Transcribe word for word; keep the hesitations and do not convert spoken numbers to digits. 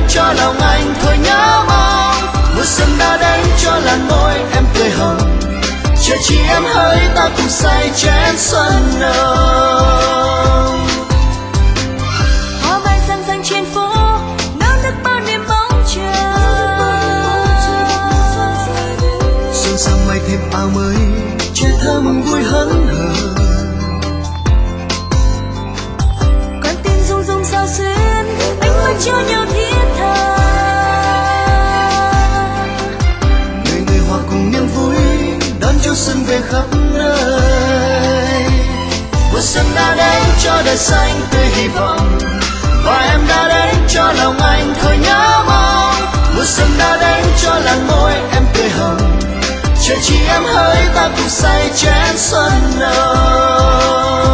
cho lòng anh thôi nhớ mong. Mùa xuân đã đến cho làn môi em cười hồng, chờ chỉ em hỡi ta cùng say chén xuân nồng. Hoa mai răng răng trên phố, náo nức bao niềm mong chờ. Xuân sang mai thêm áo mới, trẻ thơm vui hớn hở. Con tim rung rung sao xuyên, ánh mắt cho nhau thiết tha. Người người hòa cùng niềm vui, đón cho xuân về khắp nơi. Mùa xuân đã đến cho đời xanh tươi hy vọng, và em đã đến cho lòng anh thôi nhớ mong. Mùa xuân đã đến cho làn môi em cười hồng, chờ chỉ em hỡi ta cùng say chén xuân nồng.